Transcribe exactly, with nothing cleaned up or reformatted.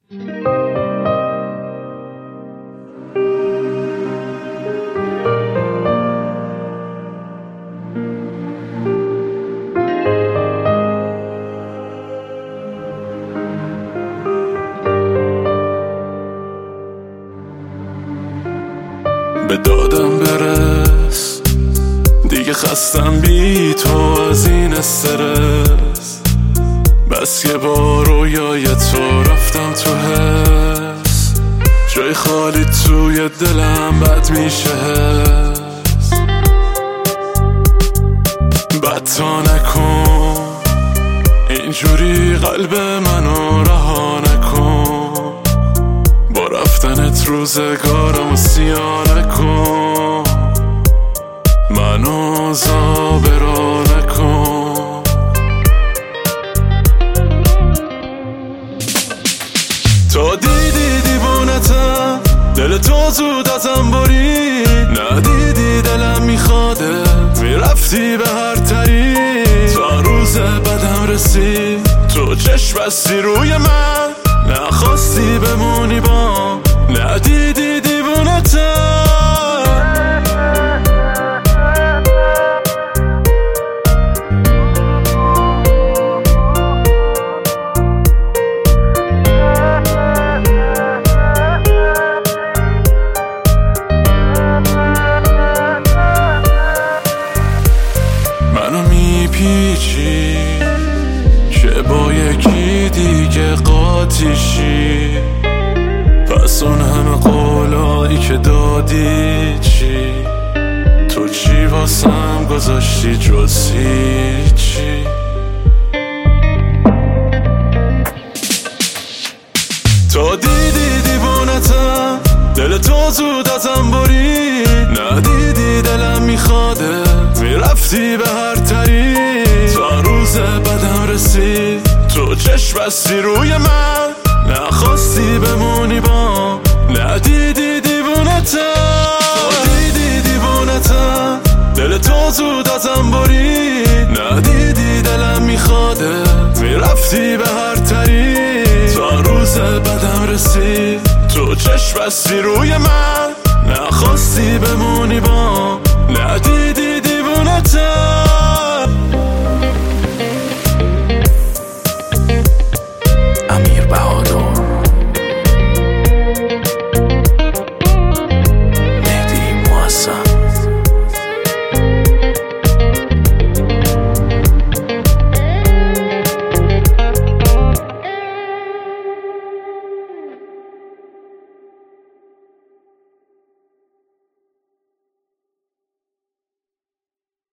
به دادم برس، دیگه خستم بی تو از این استرس. بس که با رویای تو رفتم تو حس، جای خالی توی دلم بد میشه حس. بد تا نکن اینجوری قلب منو رها نکن، با رفتنت روزگارم و سیاه نکن، منو زابرا نکن. تا دیدی دیوانتم، دل تو زود ازم برید، ندیدی دلم میخواده میرفتی به هر طریق. تا روز بدم رسید تو چشم بستی روی من، نخواستی بمونی با، ندیدی دیوانتم. منو میپیچی که با یکی دیگه قاطیشی، پس اون همه قولایی که دادی چی؟ تو چی واسم گذاشتی جز هیچی؟ تا دیدی دیوانتم، دل تو زود ازم برید، ندیدی دلم میخواده میرفتی به هر طریق. تا روز بدم رسید تو چشم بستی روی من، نخواستی بمونی با، ندیدی دیوانتم. تا دیدی دیوانتم، دل تو زود ازم برید، ندیدی دلم میخواده میرفتی به هر طریق. تا روز بدم رسید تو چشم بستی روی من، نخواستی بمونی با، ندیدی دیوانتم.